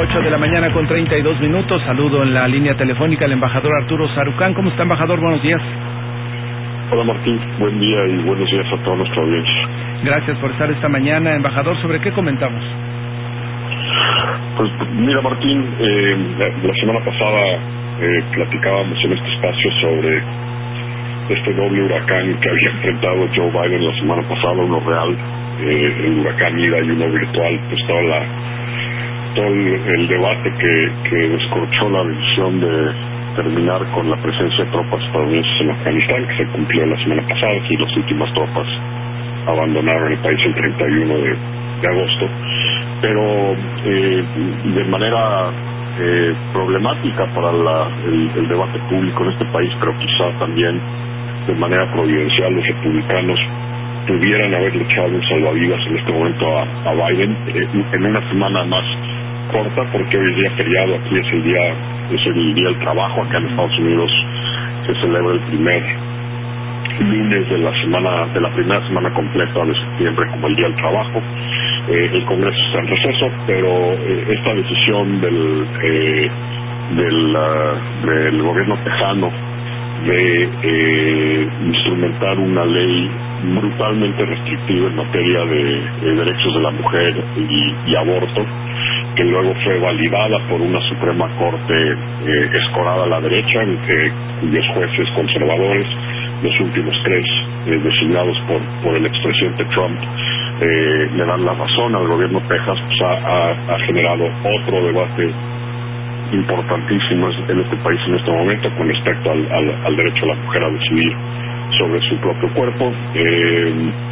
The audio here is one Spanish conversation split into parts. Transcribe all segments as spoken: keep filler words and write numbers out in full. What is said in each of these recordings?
ocho de la mañana con treinta y dos minutos. Saludo en la línea telefónica al embajador Arturo Sarucán. ¿Cómo está, embajador? Buenos días. Hola, Martín. Buen día y buenos días a toda nuestra audiencia. Gracias por estar esta mañana, embajador. ¿Sobre qué comentamos? Pues mira, Martín, eh, la, la semana pasada eh, platicábamos en este espacio sobre este doble huracán que había enfrentado Joe Biden la semana pasada, uno real, eh, el huracán Ida, y uno virtual. Pues toda la todo el, el debate que, que descorchó la decisión de terminar con la presencia de tropas estadounidenses en Afganistán, que se cumplió la semana pasada, y las últimas tropas abandonaron el país el treinta y uno de, de agosto. Pero eh, de manera eh, problemática para la, el, el debate público en este país, pero quizá también de manera providencial, los republicanos pudieran haber echado un salvavidas en este momento a, a Biden eh, en una semana más corta, porque hoy es día feriado, aquí es el día es el día del trabajo. Acá en Estados Unidos se celebra el primer lunes de la semana de la primera semana completa de septiembre como el día del trabajo. Eh, el Congreso está en receso, pero eh, esta decisión del eh, del, uh, del gobierno tejano de eh, instrumentar una ley brutalmente restrictiva en materia de, de derechos de la mujer y, y aborto, que luego fue validada por una Suprema Corte eh, escorada a la derecha, eh, cuyos jueces conservadores, los últimos tres eh, designados por, por el expresidente Trump, eh, le dan la razón al gobierno de Texas. Pues ha, ha, ha generado otro debate importantísimo en este país en este momento con respecto al, al, al derecho de la mujer a decidir sobre su propio cuerpo. Eh,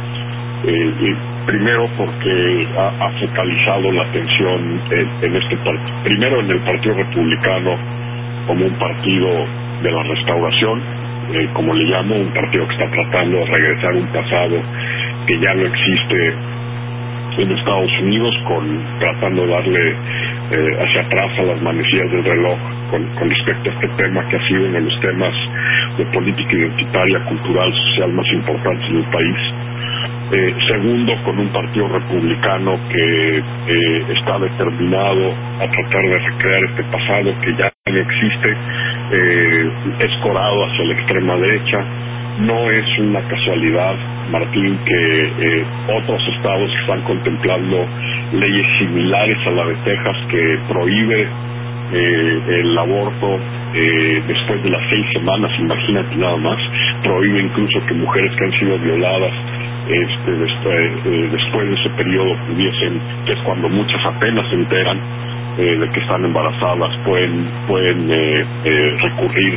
eh, eh, primero porque ha, ha focalizado la atención en, en este partido, primero en el Partido Republicano como un partido de la restauración, eh, como le llamo, un partido que está tratando de regresar un pasado que ya no existe en Estados Unidos, con tratando de darle eh, hacia atrás a las manecillas del reloj con, con respecto a este tema que ha sido uno de los temas de política identitaria, cultural, social más importantes en el país. Eh, segundo, con un partido republicano que eh, está determinado a tratar de recrear este pasado que ya no existe, eh, escorado hacia la extrema derecha. No es una casualidad, Martín, que eh, otros estados que están contemplando leyes similares a la de Texas, que prohíbe eh, el aborto eh, después de las seis semanas, imagínate nada más, prohíbe incluso que mujeres que han sido violadas este, después, eh, después de ese periodo pudiesen, que es cuando muchas apenas se enteran eh, de que están embarazadas, pueden, pueden eh, eh, recurrir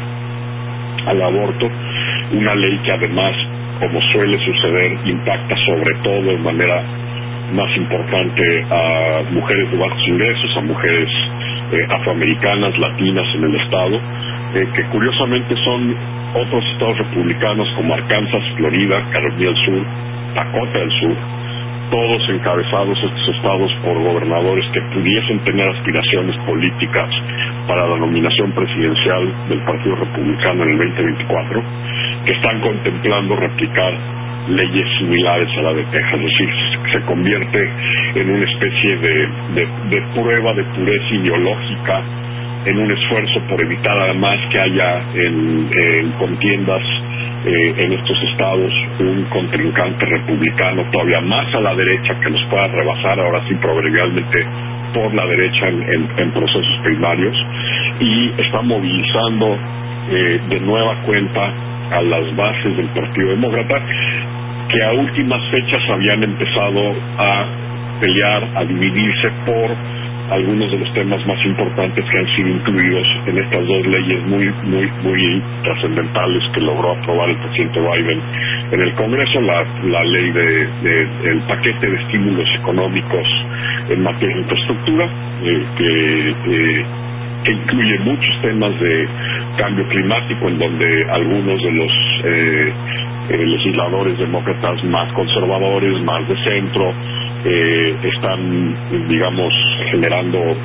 al aborto. Una ley que además, como suele suceder, impacta sobre todo de manera más importante a mujeres de bajos ingresos, a mujeres eh, afroamericanas, latinas en el estado, eh, que curiosamente son otros estados republicanos como Arkansas, Florida, Carolina del Sur, Dakota del Sur, todos encabezados estos estados por gobernadores que pudiesen tener aspiraciones políticas para la nominación presidencial del Partido Republicano en el veinte veinticuatro, que están contemplando replicar leyes similares a la de Texas. Es decir, se convierte en una especie de, de, de prueba de pureza ideológica, en un esfuerzo por evitar además que haya en, en contiendas eh, en estos estados un contrincante republicano todavía más a la derecha que nos pueda rebasar, ahora sí proverbialmente por la derecha en, en, en procesos primarios, y está movilizando eh, de nueva cuenta a las bases del Partido Demócrata, que a últimas fechas habían empezado a pelear, a dividirse por algunos de los temas más importantes que han sido incluidos en estas dos leyes muy muy muy trascendentales que logró aprobar el presidente Biden en el Congreso. La, la ley de, de el paquete de estímulos económicos en materia de infraestructura, eh, que eh, que incluye muchos temas de cambio climático, en donde algunos de los eh, eh, legisladores demócratas más conservadores, más de centro, eh, están, digamos, generando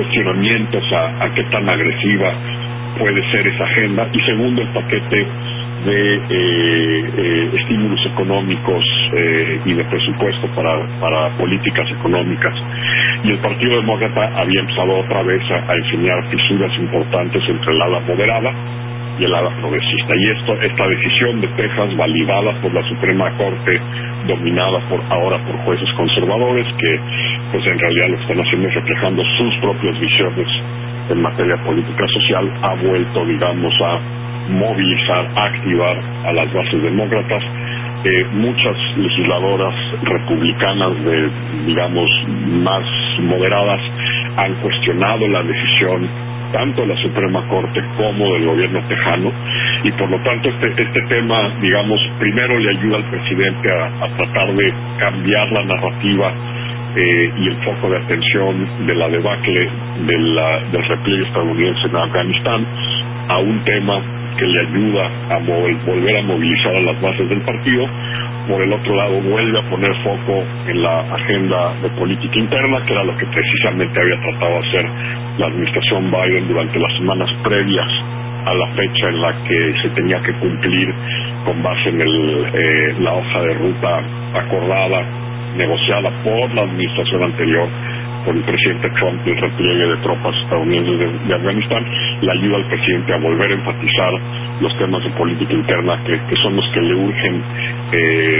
cuestionamientos a, a qué tan agresiva puede ser esa agenda. Y segundo, el paquete de eh, eh, estímulos económicos eh, y de presupuesto para, para políticas económicas. Y el Partido Demócrata había empezado otra vez a, a enseñar fisuras importantes entre el ala moderada y el ala progresista. Y esto, esta decisión de Texas, validada por la Suprema Corte, dominada por ahora por jueces conservadores, que pues en realidad lo que están haciendo es reflejando sus propias visiones en materia política social, ha vuelto, digamos, a movilizar, a activar a las bases demócratas. Eh, muchas legisladoras republicanas de, digamos, más moderadas han cuestionado la decisión tanto de la Suprema Corte como del gobierno tejano, y por lo tanto este, este tema, digamos, primero le ayuda al presidente a, a tratar de cambiar la narrativa eh, y el foco de atención de la debacle de la, del repliegue estadounidense en Afganistán a un tema que le ayuda a mover, volver a movilizar a las bases del partido. Por el otro lado, vuelve a poner foco en la agenda de política interna, que era lo que precisamente había tratado de hacer la administración Biden durante las semanas previas a la fecha en la que se tenía que cumplir con base en el, eh, la hoja de ruta acordada, negociada por la administración anterior por el presidente Trump, el repliegue de tropas estadounidenses de, de Afganistán. Le ayuda al presidente a volver a enfatizar los temas de política interna que, que son los que le urgen eh,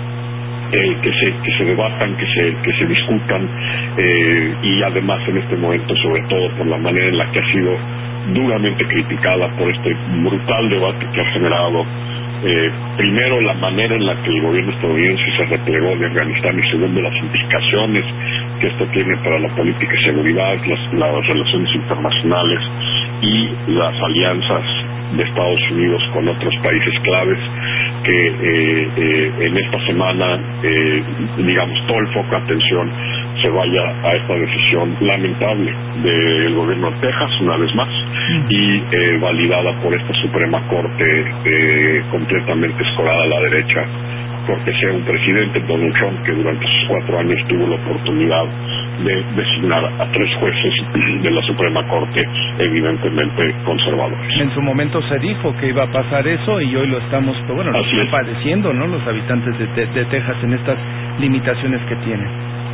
eh, que se que se debatan, que se que se discutan, eh, y además en este momento, sobre todo por la manera en la que ha sido duramente criticada por este brutal debate que ha generado Eh, primero, la manera en la que el gobierno estadounidense se replegó de Afganistán, y segundo, las implicaciones que esto tiene para la política de seguridad, las, las relaciones internacionales y las alianzas de Estados Unidos con otros países claves, que eh, eh, en esta semana, eh, digamos, todo el foco de atención se vaya a esta decisión lamentable del gobierno de Texas, una vez más, y eh, validada por esta Suprema Corte eh, completamente escorada a la derecha, porque sea un presidente, Donald Trump, que durante sus cuatro años tuvo la oportunidad de designar a tres jueces de la Suprema Corte evidentemente conservadores. En su momento se dijo que iba a pasar eso, y hoy lo estamos, bueno, lo están padeciendo, ¿no?, los habitantes de, de, de Texas en estas limitaciones que tienen.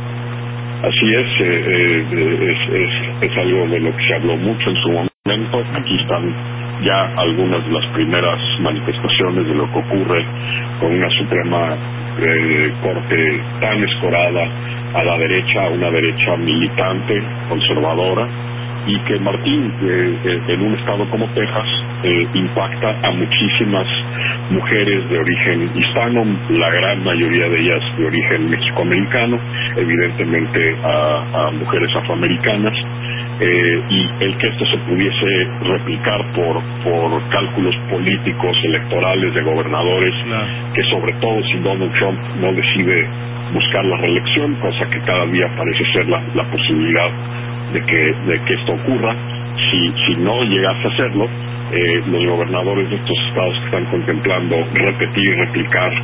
Así es, eh, eh, es, es, es algo de lo que se habló mucho en su momento. Aquí están ya algunas de las primeras manifestaciones de lo que ocurre con una Suprema eh, Corte tan escorada a la derecha, una derecha militante, conservadora, y que, Martín, eh, eh, en un estado como Texas eh, impacta a muchísimas mujeres de origen hispano, la gran mayoría de ellas de origen mexicoamericano, evidentemente a, a mujeres afroamericanas, eh, y el que esto se pudiese replicar por, por cálculos políticos, electorales, de gobernadores, claro, que sobre todo si Donald Trump no decide buscar la reelección, cosa que cada día parece ser la, la posibilidad de que, de que esto ocurra. Si, si no llegase a hacerlo, eh, los gobernadores de estos estados que están contemplando repetir, replicar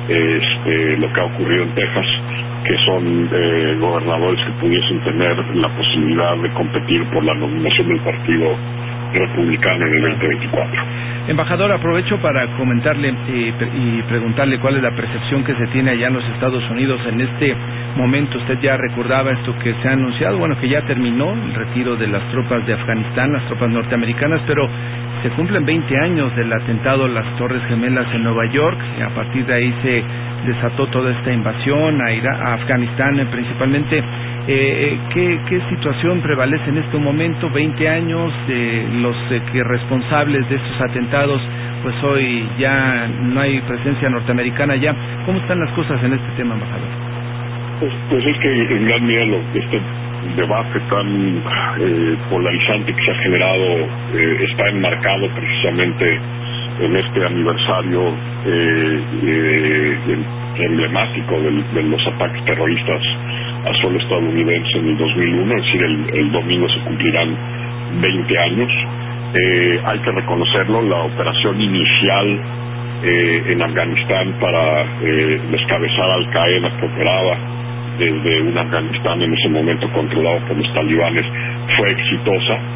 este, lo que ha ocurrido en Texas, que son eh, gobernadores que pudiesen tener la posibilidad de competir por la nominación del Partido Republicano en el veinte veinticuatro. Embajador, aprovecho para comentarle eh, y preguntarle cuál es la percepción que se tiene allá en los Estados Unidos en este momento. Usted ya recordaba esto que se ha anunciado, bueno, que ya terminó el retiro de las tropas de Afganistán, las tropas norteamericanas, pero se cumplen veinte años del atentado a las Torres Gemelas en Nueva York, y a partir de ahí se desató toda esta invasión a, Irak, a Afganistán eh, principalmente. Eh, ¿qué, ¿Qué situación prevalece en este momento? veinte años, eh, los eh, que responsables de estos atentados, pues hoy ya no hay presencia norteamericana ya. ¿Cómo están las cosas en este tema, embajador? Pues, pues es que en gran medida lo, este debate tan eh, polarizante que se ha generado eh, está enmarcado precisamente en este aniversario eh, eh, emblemático del, de los ataques terroristas a suelo estadounidense en el dos mil uno, es decir, el, el domingo se cumplirán veinte años. Eh, hay que reconocerlo, la operación inicial eh, en Afganistán para eh, descabezar a Al Qaeda, que operaba desde un Afganistán en ese momento controlado por los talibanes, fue exitosa.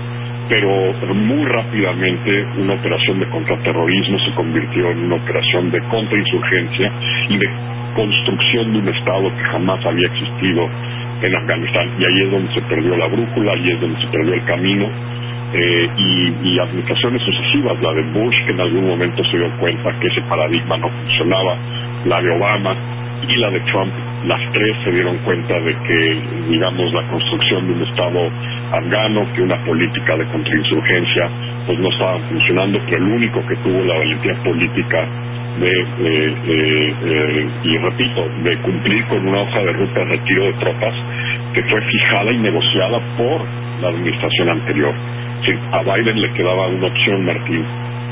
pero, pero muy rápidamente una operación de contraterrorismo se convirtió en una operación de contrainsurgencia y de construcción de un Estado que jamás había existido en Afganistán, y ahí es donde se perdió la brújula, ahí es donde se perdió el camino. Eh, y, y administraciones sucesivas, la de Bush, que en algún momento se dio cuenta que ese paradigma no funcionaba, la de Obama y la de Trump, las tres se dieron cuenta de que, digamos, la construcción de un Estado afgano, que una política de contrainsurgencia, pues no estaban funcionando, pero el único que tuvo la valentía política de, eh, eh, eh, y repito, de cumplir con una hoja de ruta de retiro de tropas que fue fijada y negociada por la administración anterior. Sí, a Biden le quedaba una opción, Martín: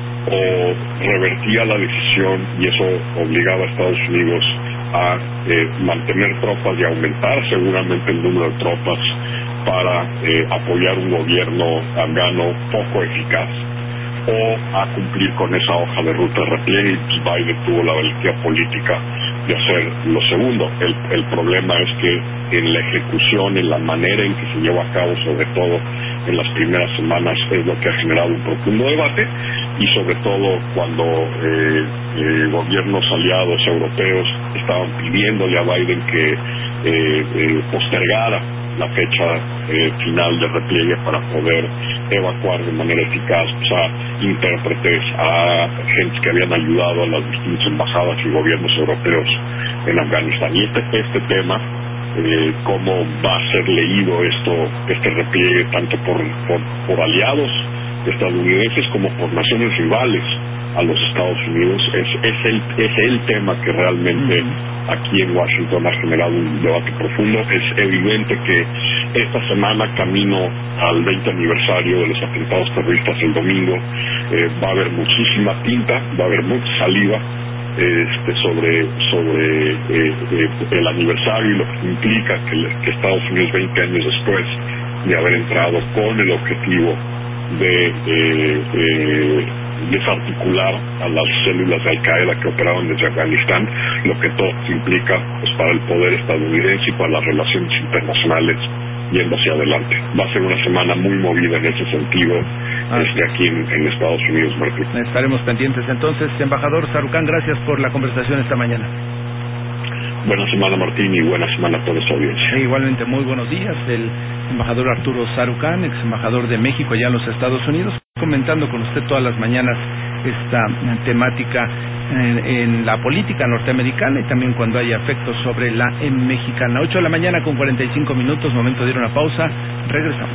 o revertía la decisión, y eso obligaba a Estados Unidos a eh, mantener tropas y aumentar seguramente el número de tropas para eh, apoyar un gobierno afgano poco eficaz, o a cumplir con esa hoja de ruta de repliegue, y pues Biden tuvo la valentía política de hacer lo segundo. El, el problema es que en la ejecución, en la manera en que se lleva a cabo, sobre todo en las primeras semanas, es lo que ha generado un profundo debate, y sobre todo cuando eh, eh, gobiernos aliados europeos estaban pidiéndole a Biden que eh, eh, postergara la fecha eh, final de repliegue para poder evacuar de manera eficaz, pues, a intérpretes, a gente que habían ayudado a las distintas embajadas y gobiernos europeos en Afganistán. Y este, este tema, eh, cómo va a ser leído esto, este repliegue, tanto por, por, por aliados estadounidenses como por naciones rivales a los Estados Unidos, es, es, el, es el tema que realmente aquí en Washington ha generado un debate profundo. Es evidente que esta semana, camino al veinte aniversario de los atentados terroristas el domingo, eh, va a haber muchísima tinta, va a haber mucha saliva este, sobre sobre eh, eh, el aniversario y lo que implica que, que Estados Unidos, veinte años después de haber entrado con el objetivo de eh, eh, desarticular a las células de Al-Qaeda que operaban desde Afganistán, lo que todo implica pues para el poder estadounidense y para las relaciones internacionales yendo hacia adelante. Va a ser una semana muy movida en ese sentido, ah, este, aquí en, en Estados Unidos, Martín. Estaremos pendientes entonces. Embajador Sarukhan, gracias por la conversación esta mañana. Buena semana, Martín, y buena semana a toda esta audiencia. E igualmente, muy buenos días. El embajador Arturo Sarukhan, ex embajador de México allá en los Estados Unidos, comentando con usted todas las mañanas esta temática en, en la política norteamericana y también cuando hay efectos sobre la mexicana. ocho de la mañana con cuarenta y cinco minutos, momento de ir a una pausa. Regresamos.